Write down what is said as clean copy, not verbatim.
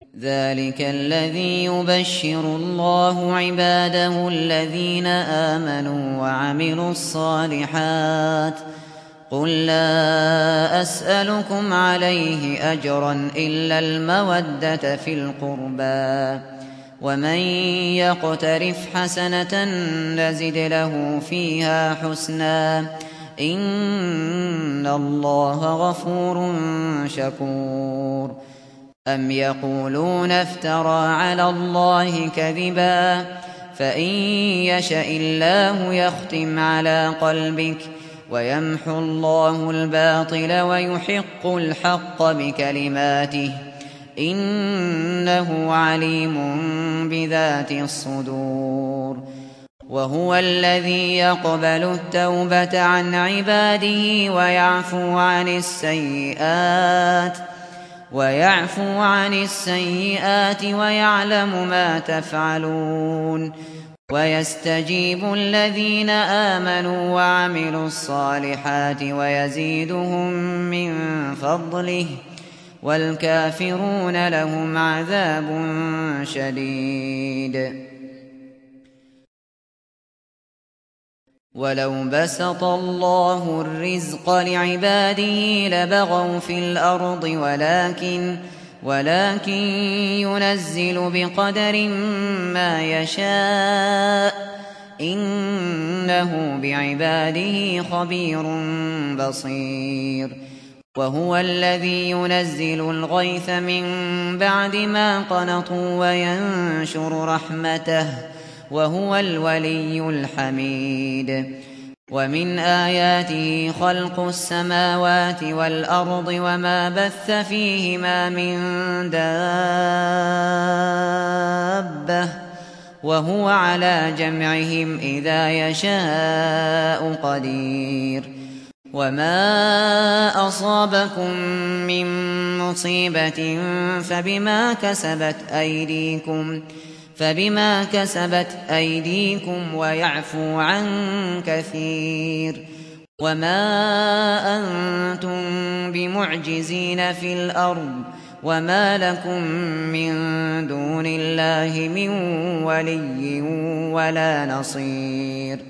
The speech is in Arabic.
ذلك الذي يبشر الله عباده الذين آمنوا وعملوا الصالحات. قل لا أسألكم عليه أجرا إلا المودة في القربى، ومن يقترف حسنة نزد له فيها حسنا إن الله غفور شكور. أم يقولون افترى على الله كذبا فإن يشأ الله يختم على قلبك ويمحو الله الباطل ويحق الحق بكلماته إنه عليم بذات الصدور. وهو الذي يقبل التوبة عن عباده ويعفو عن السيئات ويعلم ما تفعلون، ويستجيب الذين آمنوا وعملوا الصالحات ويزيدهم من فضله، والكافرون لهم عذاب شديد. ولو بسط الله الرزق لعباده لبغوا في الأرض ولكن ينزل بقدر ما يشاء إنه بعباده خبير بصير. وهو الذي ينزل الغيث من بعد ما قنطوا وينشر رحمته وهو الولي الحميد. ومن آياته خلق السماوات والأرض وما بث فيهما من دابة وهو على جمعهم إذا يشاء قدير. وما أصابكم من مصيبة فبما كسبت أيديكم ويعفو عن كثير. وما أنتم بمعجزين في الأرض وما لكم من دون الله من ولي ولا نصير.